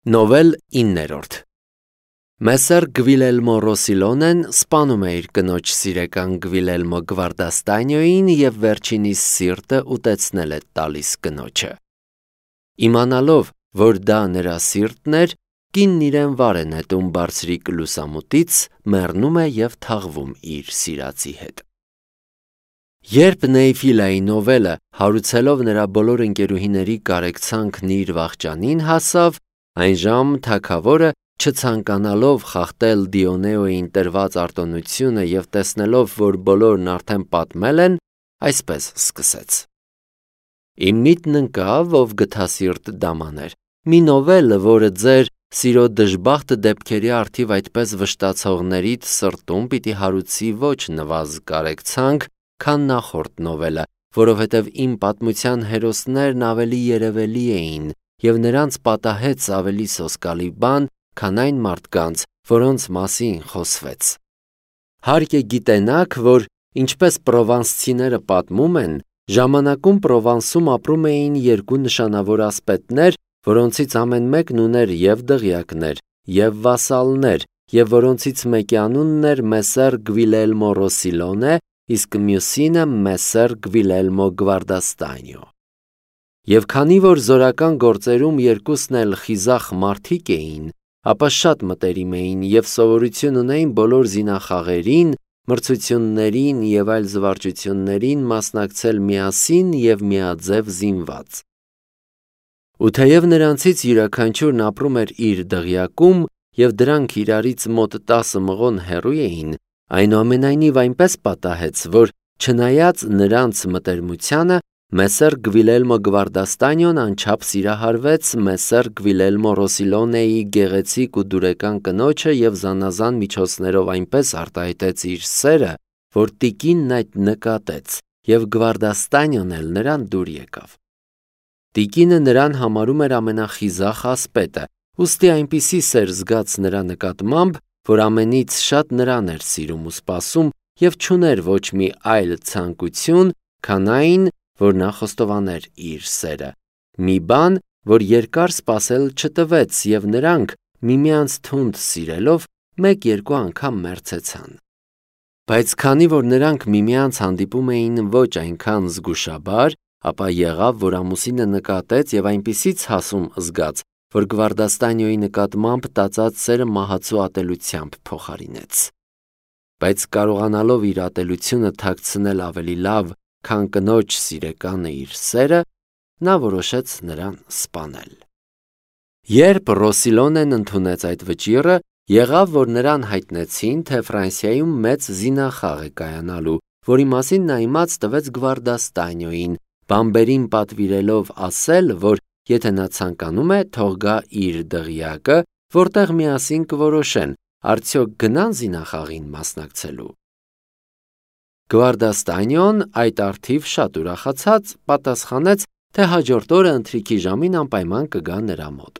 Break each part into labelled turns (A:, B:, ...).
A: Նովել 9-րդ Մեսեր Գվիլելմո Ռոսիլոնեն սպանում է իր կնոջ սիրեկան Գվիլելմո Գվարդաստանյոին և վերջինիս սիրտը ուտեցնել է տալիս կնոջը։ Իմանալով, որ դա նրա սիրտն էր, կինն իրեն վար է նետում բարձրիկ լուսամուտից, մեռնում է և թաղվում իր սիրածի հետ։ Երբ Նեյֆիլայի նովելը հարուցելով նրա բոլոր ընկերուհիների կարեկցանքն իր վախճանին հասավ, այնժամ թագավորը, չցանկանալով խախտել Դիոնեոյին տրված արտոնությունը և տեսնելով, որ բոլորն արդեն պատմել են, այսպես սկսեց. Իմ միտքն ընկավ, ով գթասիրտ դամաներ, մի նովելը, որը ձեր սիրո դժբախտ դեպքերի առթիվ այդպես վշտացողներիդ սրտում պիտի հարուցի ոչ նվազ կարեկցանք, քան նախորդ նովելը, որովհետև իմ պատմության հերոսներն ավելի երևելի էին, և նրանց պատահեց ավելի սոսկալի բան, քան այն մարդկանց, որոնց մասին խոսվեց։ Հարկ է գիտենաք, որ ինչպես պրովանսցիները պատմում են, ժամանակում Պրովանսում ապրում էին երկու նշանավոր ասպետներ, որոնցից ամեն մեկն ուներ և դղյակներ, և վասալներ, և որոնցից մեկի անունն էր Մեսեր Գվիլելմո Ռոսիլոնե, իսկ մյուսինը Մեսեր Գվիլելմո Գվարդաստանյո։ Եվ քանի որ զորական գործերում երկուսն էլ խիզախ մարդիկ էին, ապա շատ մտերիմ էին և սովորություն ունեին բոլոր զինախաղերին, մրցություններին և այլ զվարճություններին մասնակցել միասին և միաձև զինված։ Ու թեև նրանցից յուրաքանչյուրն ապրում էր իր դղյակում, և դրանք իրարից մոտ 10 մղոն հեռու էին, այնուամենայնիվ այնպես պատահեց, որ չնայած նրանց մտերմությանը, Մեսեր Գվիլելմո Գվարդաստանյոն անչափ սիրահարվեց Մեսեր Գվիլելմո Ռոսիլոնեի գեղեցիկ ու դուրեկան կնոջը և զանազան միջոցներով այնպես արտահայտեց իր սերը, որ տիկինն այդ նկատեց, և Գվարդաստանյոն էլ նրան դուր եկավ։ Տիկինը նրան համարում էր ամենախիզախ ասպետը, ուստի այնպիսի սեր զգաց նրա նկատմամբ, որ ամենից շատ նրան էր սիրում ու սպասում և չուներ ոչ մի այլ ցանկություն, քան այն, որ նա խոստովաներ իր սերը, մի բան, որ երկար սպասել չտվեց, և նրանք, միմյանց թունդ սիրելով, մեկ-երկու անգամ մերձեցան։ Բայց քանի որ նրանք միմյանց հանդիպում էին ոչ այնքան զգուշաբար, ապա եղավ, որ ամուսինը նկատեց և այնպիսի ցասում զգաց, որ Գվարդաստանյոյի նկատմամբ տածած սերը մահացու ատելությամբ փոխարինեց։ Բայց կարողանալով իր ատելությունը թաքցնել ավելի լավ, քան կնոջ սիրեկանը իր սերը, նա որոշեց նրան սպանել։ Երբ Ռոսիլոնեն ընդունեց այդ վճիռը, եղավ, որ նրան հայտնեցին, թե Ֆրանսիայում մեծ զինախաղ է կայանալու, որի մասին նա իմաց տվեց Գվարդաստանյոյին, բամբերին պատվիրելով ասել, որ եթե նա ցանկանում է, թող գա իր դղյակը, որտեղ միասին կորոշեն, արդյոք գնան զինախաղին մասնակցելու։ Գվարդաստանյոն այդ առթիվ շատ ուրախացած պատասխանեց, թե հաջորդ օրը ընթրիքի ժամին անպայման կգա նրա մոտ։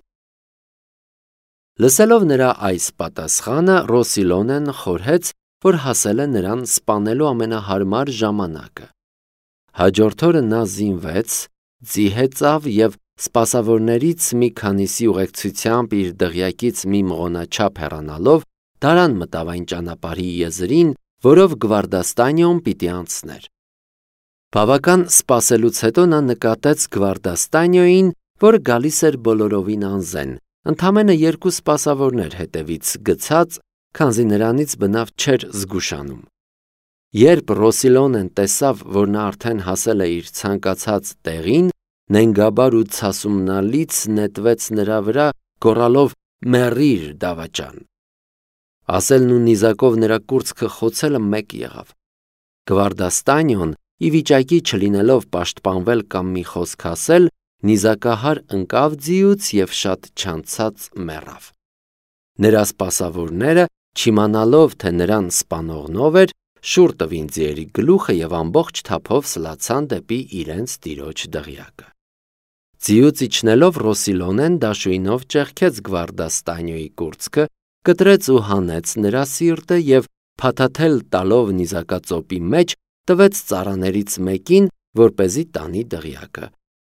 A: Լսելով նրա այս պատասխանը, Ռոսիլոնեն խորհեց, որ հասել է նրան սպանելու ամենահարմար ժամանակը։ Հաջորդ օրը նա զինվեց, ձիհեծավ և սպասավորներից մի քանիսի ուղեկցությամբ իր դղյակից մի մղոնաչափ հեռանալով, դարան մտավ այն ճանապարհի եզրին, որով Գվարդաստանյոն պիտի անցներ։ Բավական սպասելուց հետո նա նկատեց Գվարդաստանյոյին, որը գալիս էր բոլորովին անզեն, ընդամենը երկու սպասավորներ հետևից գցած, քանզի նրանից բնավ չէր զգուշանում։ Երբ Ռոսիլոնեն տեսավ, որ նա արդեն հասել է իր ցանկացած տեղին, նենգաբար ու ցասումնալից նետվեց նրա վրա, գոռալով. «Մեռիր, դավաճան»։ Ասելն ու նիզակով նրա կուրծքը խոցելը մեկ եղավ։ Գվարդաստանյոն, ի վիճակի չլինելով պաշտպանվել կամ մի խոսք ասել, նիզակահար ընկավ ձիուց և շատ չանցած մեռավ։ Նրա սպասավորները, չիմանալով, թե նրան սպանողն ով էր, շուռ տվին ձիերի գլուխը և ամբողջ թափով սլացան դեպի իրենց տիրոջ դղյակը։ Ձիուց իջնելով Ռոսիլոնեն դաշույնով ճեղքեց Գվարդաստանյոյի կուրծքը, կտրեց ու հանեց նրա սիրտը և փաթաթել տալով նիզակածոպի մեջ, տվեց ծառաներից մեկին, որպեսզի տանի դղյակը։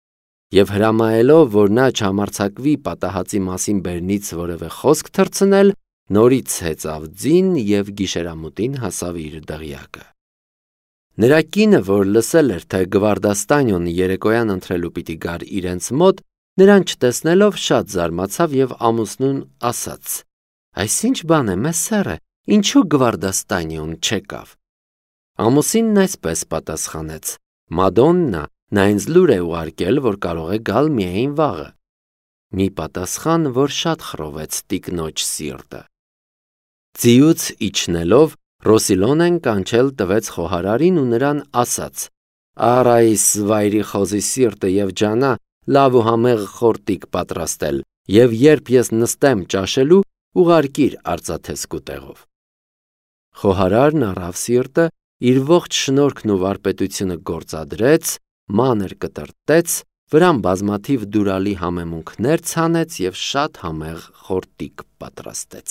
A: Եվ հրամայելով, որ նա չհամարձակվի պատահածի մասին բերնից որևէ խոսք թռցնել, նորից հեծավ ձին և գիշերամուտին հասավ իր դղյակը։ Նրա կինը, որ լսել էր, թե Գվարդաստանյոն երեկոյան ընթրելու պիտի գար իրենց մոտ, նրան չտեսնելով շատ զարմացավ և ամուսնուն ասաց. «Այս ինչ բան է, մեսերը, ինչու Գվարդաստանյոն չեկավ»։ Ամուսինն այսպես պատասխանեց. «Մադոննա, նա ինձ լուր է ուղարկել, որ կարող է գալ միայն վաղը»։ Մի պատասխան, որ շատ խռովեց տիկնոջ սիրտը։ Ձիուց իջնելով, Ռոսիլոնեն կանչել տվեց խոհարարին ու նրան ասաց. «Առ այս վայրի խոզի սիրտը և ջանա լավ ու համեղ խորտիկ պատրաստել, և երբ ես նստեմ ճաշելու, ուղարկիր արծաթե սկուտեղով»։ Խոհարարն առավ սիրտը, իր ողջ շնորհքն ու վարպետությունը գործադրեց, մանր կտրատեց, վրան բազմաթիվ դուրալի համեմունքներ ցանեց և շատ համեղ խորտիկ պատրաստեց։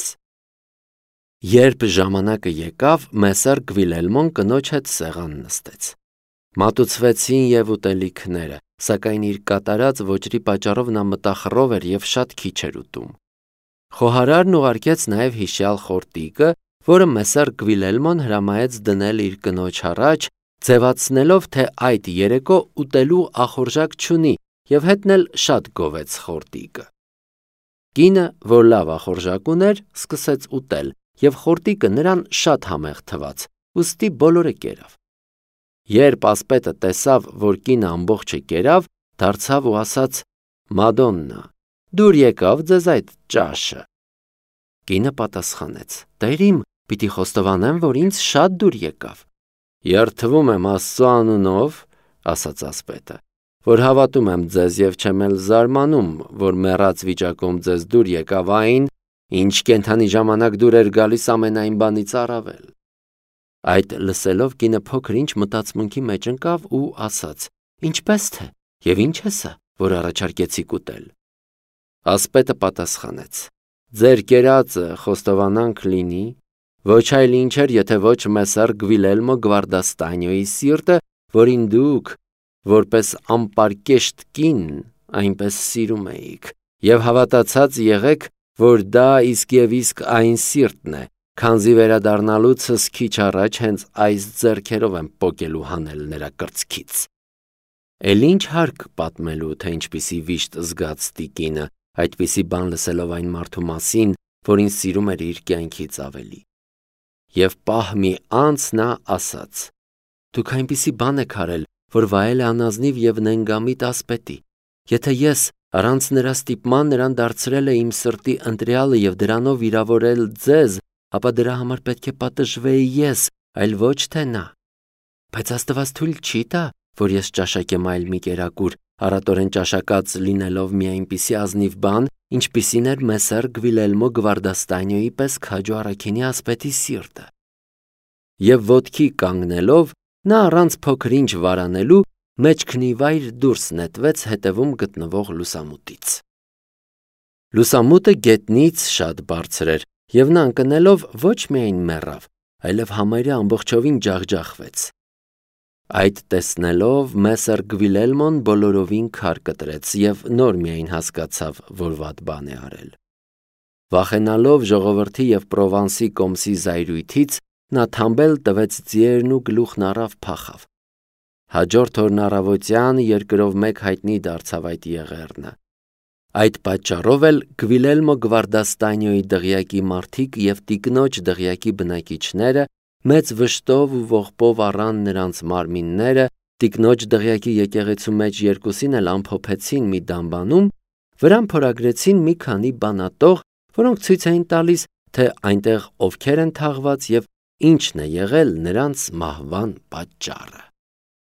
A: Երբ ժամանակը եկավ, մեսser Գվիլելմոն կնոջ հետ սեղան նստեց։ Մատուցվեցին և ուտելիքները, սակայն իր կատարած ոճրի պատճառով նա մտախռով էր և շատ քիչ էր ուտում։ Խոհարարն ուղարկեց նաև հիշյալ խորտիկը, որը մեսser Գվիլելմոն հրամայեց դնել իր կնոջ առաջ, ձևացնելով, թե այդ երեկո ուտելու ախորժակ չունի, և հետն էլ շատ գովեց խորտիկը։ Կինը, որ լավ ախորժակ ուներ, սկսեց ուտել, և խորտիկը նրան շատ համեղ թվաց, ուստի բոլորը կերավ։ Երբ ասպետը տեսավ, որ կինը ամբողջը կերավ, դարձավ ու ասաց. «Մադոննա, դուր եկավ ձեզ այդ ճաշը»։ Կինը պատասխանեց. «Տեր իմ, պիտի խոստովանեմ, որ ինձ շատ դուր եկավ»։ «Երդվում եմ Աստծո անունով, ասաց ասպետը, որ հավատում եմ ձեզ և չեմ էլ զարմանում, որ մեռած վիճակում ձեզ դուր եկավ այն, ինչ կենդանի ժամանակ դուր էր գալիս ամենայն բանից առավել»։ Այդ լսելով կինը փոքր-ինչ մտածմունքի մեջ ընկավ ու ասաց. «Ինչպես թե, և ինչ է սա, որ առաջարկեցիք ուտել»։ Ասպետը պատասխանեց. «Ձեր կերածը խոստովանանք լինի, ոչ այլ ինչ էր, եթե ոչ մեսser Գվիլելմո Գվարդաստանյոյի սիրտը, որին դուք, որպես անպարկեշտ կին, այնպես սիրում էիք, և հավատացած եղեք, որ դա իսկ և իսկ այն սիրտն է, քանզի վերադառնալուցս քիչ առաջ հենց այս ձեռքերով եմ պոկելու հանել նրա կրծքից»։ Էլ ինչ հարկ պատմելու, թե ինչպիսի վիշտ զգաց տիկինը, այդպիսի բան լսելով այն մարդու մասին, որին սիրում էր իր կյանքից ավելի։ Եվ պահ մի անց նա ասաց. «Դուք այնպիսի բան եք արել, որ վայել է անազնիվ և նենգամիտ ասպետի։ Եթե ես առանց նրա ստիպման նրան դարձրել է իմ սրտի ընտրյալը և դրանով վիրավորել ձեզ, ապա դրա համար պետք է պատժվեի ես, այլ ոչ թե նա։ Բայց Աստված թույլ չի տա, որ ես ճաշակեմ այլ մի կերակուր, առատորեն ճաշակած լինելով մի այնպիսի ազնիվ բան, ինչպիսին էր մեսser Գվիլելմո Գվարդաստանյոյի պես քաջու առաքինի ասպետի սիրտը»։ Եվ ոտքի կանգնելով, նա առանց փոքր-ինչ վարանելու մեջքնիվայր դուրս նետվեց հետևում գտնվող լուսամուտից։ Լուսամուտը գետնից շատ բարձր էր, և նա ընկնելով ոչ միայն մեռավ, այլև համարյա ամբողջովին ջախջախվեց։ Այդ տեսնելով մեսser Գվիլելմոն բոլորովին քար կտրեց և նոր միայն հասկացավ, որ վատ բան է արել։ Վախենալով ժողովրդի և Պրովանսի կոմսի զայրույթից, նա թամբել տվեց ձիերն ու գլուխն առավ փախավ։ Հաջորդ օրն առավոտյան երկրով մեկ հայտնի դարձավ այդ եղեռնը։ Այդ պատճառով էլ Գվիլելմո Գվարդաստանյոյի դղյակի մարդիկ և տիկնոջ դղյակի բնակիչները մեծ վշտով ու ողբով առան նրանց մարմինները, տիկնոջ դղյակի եկեղեցու մեջ երկուսին էլ ամփոփեցին մի դամբանում, վրան փորագրեցին մի քանի բանատող, որոնք ցույց էին տալիս, թե այնտեղ ովքեր են թաղված և ինչն է եղել նրանց մահվան պատճառը։